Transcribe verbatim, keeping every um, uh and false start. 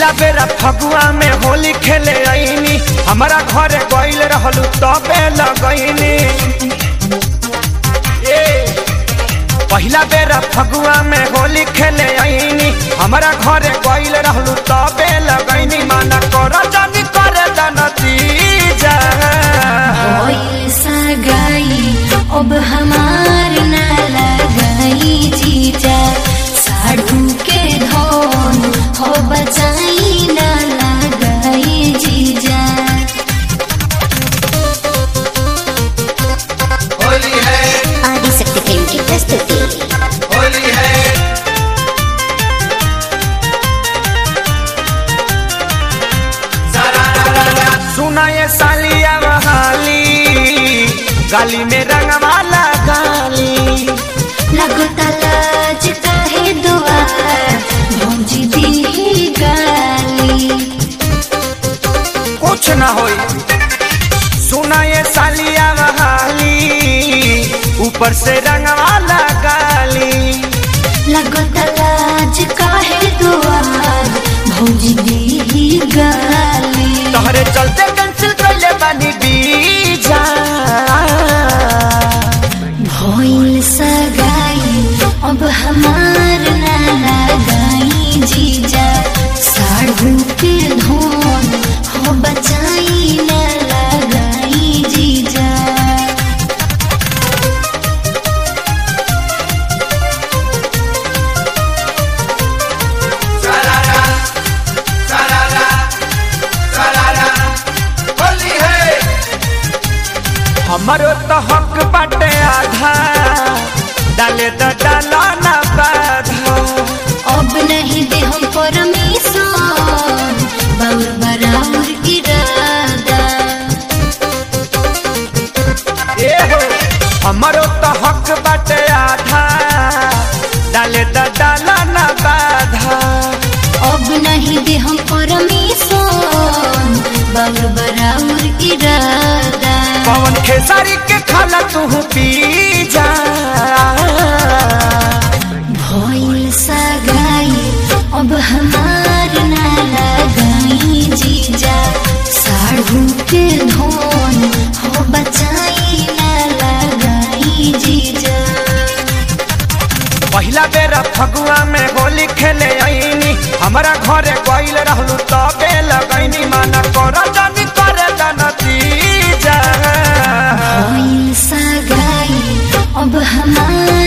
पहिला बेरा फगुआ में होली खेले आईनी हमारा घरे गइल रहलू तबे लगैनी पहिला बेरा फगुआ में होली खेले आईनी हमारा घरे गइल रहलू तबे लगैनी माना कर जानी करे नतीजा होइल सगाई अब हमार ना लगाई जीजा साढ़ू के धोन हो बचाई ना लगाई जीजा होली है आदिशक्ति फिल्म की प्रस्तुति होली है सुना ये सालिया बहाली गाली में रंगवाला गाली लगो तलाज काहे दुआर भौजी दी गाली कुछ ना होई सुना ये सालिया बहाली ऊपर से रंगवाला गाली लगो तलाज काहे दुआर भौजी दी गाली तोहरे चलते कैंसिल कैले बानी बीजा भइल सगाई अब हमार ना लगाई जीजा साढ़ू के धोन हो बचाई ना लगाई जीजा सरारा सरारा सरारा होली है हमारो तो हक बाटे आधा डाले तो डाला ना बाधा अब नहीं दे हम परमिशन बाउर बराबर इरादा ए हो हमारो तो हक बाटे आधा डाले तो डाला ना बाधा अब नहीं दे हम परमिशन बाउर बराबर इरादा पवन खेसारी के खाला तू पी जा भइल सगाई अब हमार ना लगाई जीजा साढ़ू के धोन हो बचाई ना लगाई जीजा पहिला बेरा फगुआ में होली खेले आईनी हमारा घरे गइल रहलू तबे लगैनी माना कर जानी करे नतीजा भइल सगाई अब हमार